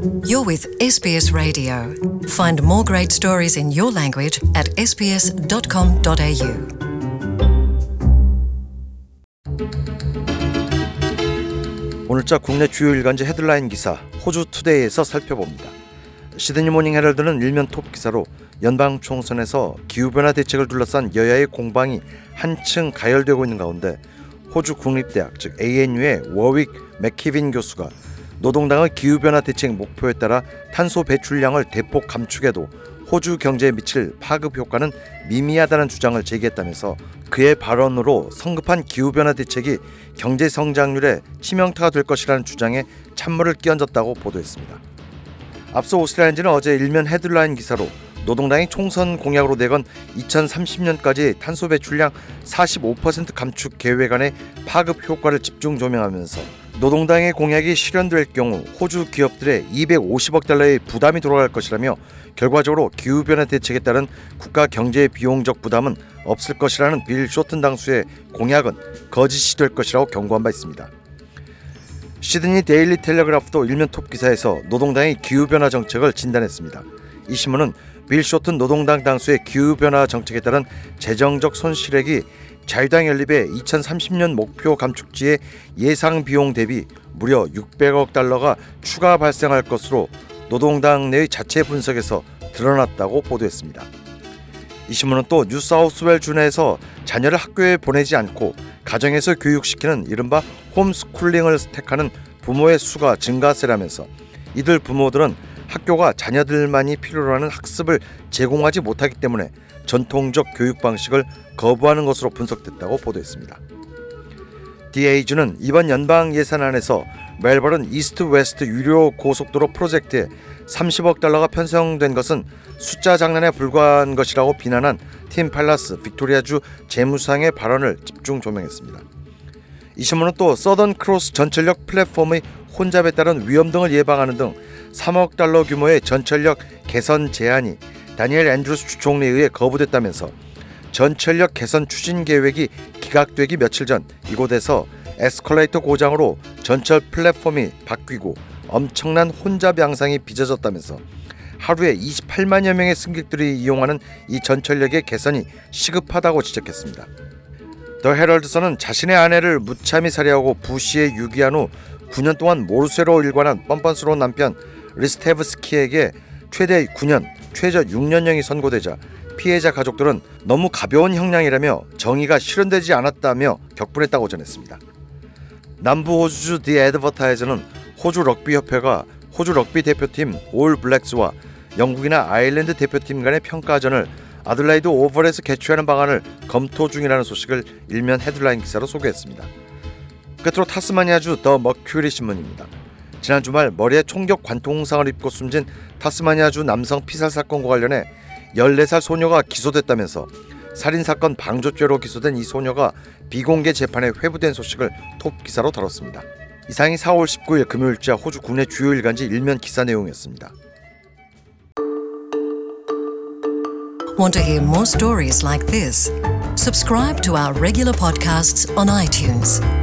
You're with SBS Radio. Find more great stories in your language at sbs.com.au. 오늘자 국내 주요 일간지 헤드라인 기사 호주 투데이에서 살펴봅니다. 시드니 모닝 헤럴드는 일면 톱 기사로 연방 총선에서 기후변화 대책을 둘러싼 여야의 공방이 한층 가열되고 있는 가운데 호주 국립대학 즉 ANU의 워윅 맥키빈 교수가 노동당의 기후변화 대책 목표에 따라 탄소 배출량을 대폭 감축해도 호주 경제에 미칠 파급 효과는 미미하다는 주장을 제기했다면서 그의 발언으로 성급한 기후변화 대책이 경제 성장률에 치명타가 될 것이라는 주장에 찬물을 끼얹었다고 보도했습니다. 앞서 오스트레일리안지는 어제 일면 헤드라인 기사로 노동당이 총선 공약으로 내건 2030년까지 탄소 배출량 45% 감축 계획안의 파급 효과를 집중 조명하면서 노동당의 공약이 실현될 경우 호주 기업들의 250억 달러의 부담이 돌아갈 것이라며 결과적으로 기후변화 대책에 따른 국가 경제 비용적 부담은 없을 것이라는 빌 쇼튼 당수의 공약은 거짓이 될 것이라고 경고한 바 있습니다. 시드니 데일리 텔레그래프도 일면 톱 기사에서 노동당의 기후변화 정책을 진단했습니다. 이 신문은 빌 쇼튼 노동당 당수의 기후변화 정책에 따른 재정적 손실액이 자유당 연립의 2030년 목표 감축지의 예상 비용 대비 무려 600억 달러가 추가 발생할 것으로 노동당 내의 자체 분석에서 드러났다고 보도했습니다. 이 신문은 또 뉴사우스웨일주 내에서 자녀를 학교에 보내지 않고 가정에서 교육시키는 이른바 홈스쿨링을 택하는 부모의 수가 증가세라면서 이들 부모들은 학교가 자녀들만이 필요로 하는 학습을 제공하지 못하기 때문에 전통적 교육 방식을 거부하는 것으로 분석됐다고 보도했습니다. DA주는 이번 연방 예산안에서 멜버른 이스트 웨스트 유료 고속도로 프로젝트에 30억 달러가 편성된 것은 숫자 장난에 불과한 것이라고 비난한 팀 팔라스 빅토리아주 재무상의 발언을 집중 조명했습니다. 이 신문은 또 서던 크로스 전철역 플랫폼의 혼잡에 따른 위험 등을 예방하는 등 3억 달러 규모의 전철역 개선 제안이 다니엘 앤드루스 주총리에 의해 거부됐다면서 전철역 개선 추진 계획이 기각되기 며칠 전 이곳에서 에스컬레이터 고장으로 전철 플랫폼이 바뀌고 엄청난 혼잡 양상이 빚어졌다면서 하루에 28만여 명의 승객들이 이용하는 이 전철역의 개선이 시급하다고 지적했습니다. 더 헤럴드선은 자신의 아내를 무참히 살해하고 부시에 유기한 후 9년 동안 몰수로 일관한 뻔뻔스러운 남편 리스테브스키에게 최대 9년, 최저 6년형이 선고되자 피해자 가족들은 너무 가벼운 형량이라며 정의가 실현되지 않았다며 격분했다고 전했습니다. 남부 호주주 디 애드버타이저는 호주 럭비협회가 호주 럭비 대표팀 올 블랙스와 영국이나 아일랜드 대표팀 간의 평가전을 아들라이드 오벌에서 개최하는 방안을 검토 중이라는 소식을 일면 헤드라인 기사로 소개했습니다. 끝으로 타스마니아주 더 머큐리 신문입니다. 지난 주말 머리에 총격 관통상을 입고 숨진 타스마니아주 남성 피살 사건과 관련해 14살 소녀가 기소됐다면서 살인사건 방조죄로 기소된 이 소녀가 비공개 재판에 회부된 소식을 톱 기사로 다뤘습니다. 이상이 4월 19일 금요일자 호주 국내 주요 일간지 일면 기사 내용이었습니다. Want to hear more stories like this? Subscribe to our regular podcasts on iTunes.